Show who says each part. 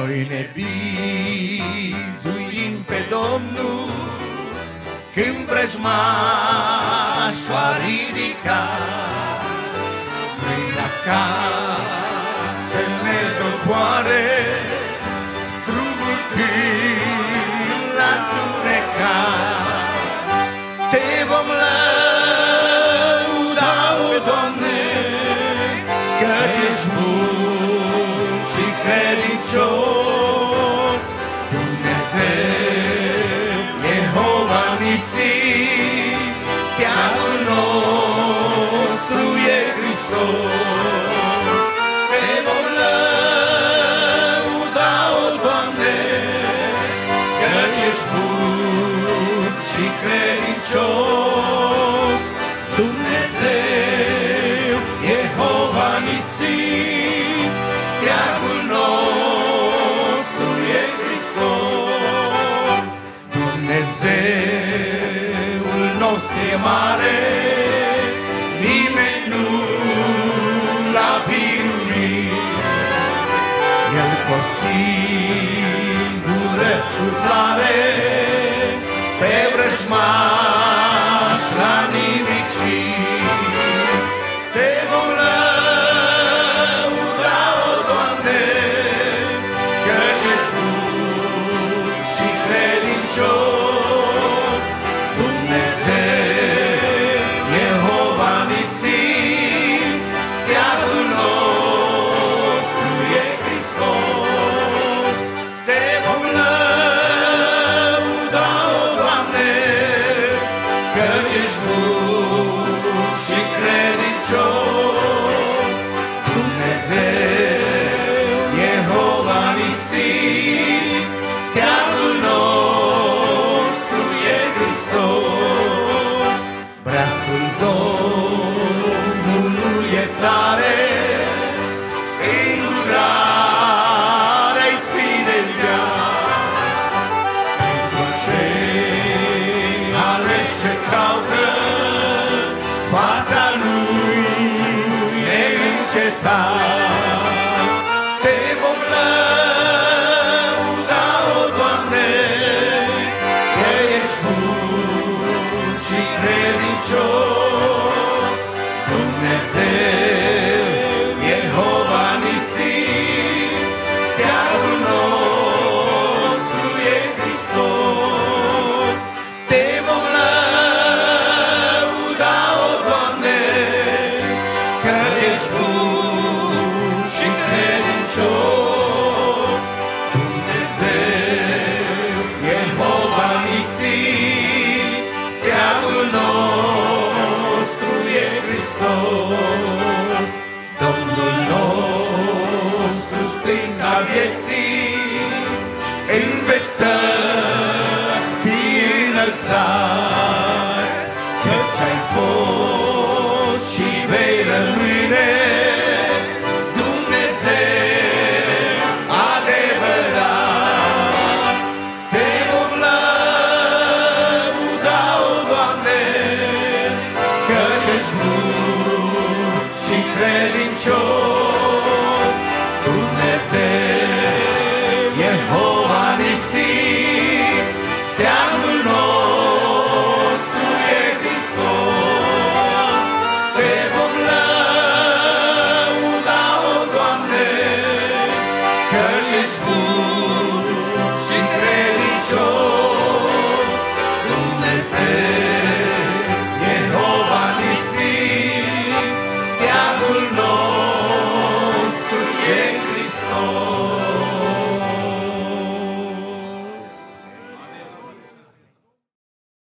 Speaker 1: Noi ne bizuim pe Domnul când vrăjmașul a ridicat mâna ca să ne doboare drumul când l-a întunecat. Te vom lăuda, o Doamne, căci ești bun și credincios. Dumnezeu, Jehova Nisi, steagul nostru e Hristos. Te vom lăuda, o Doamne, căci ești bun și credincios. Dumnezeu, Jehova Nisi, steagul nostru e Hristos. Dumnezeul nostru e mare, nimeni nu l-a biruit. El cu o singură suflare pe vrăjmaș l-a nimicit. Te vom lăuda, o Doamne, căci ești bun și credincios. Dumnezeu, Jehova Nisi, steagul nostru e Hristos. Te vom lăuda, o Doamne, căci ești bun și credincios. Dumnezeu, Jehova Nisi, steagul nostru e Hristos. Brațul Domnului e tare, îndurarea-i ține în viață. Pentru cei aleși ce caută fața lui neîncetat. Te vom lăuda, o Doamne, că ești bun și credincios. Dumnezeu, Jehova Nisi, steagul nostru e Hristos. Te vom lăuda, o Doamne, căci ești bun și credincios. Dumnezeu, Jehova Nisi, steagul nostru e Hristos. Domnul nostru, stânca vieții, în veci să fii înălțat, căci ai fost și vei rămâne Dumnezeu adevărat. Te vom lăuda, o Doamne, căci ești bun și credincios. Dumnezeu, Jehova Nisi, steagul nostru e Hristos. Te vom lăuda, o Doamne, căci ești bun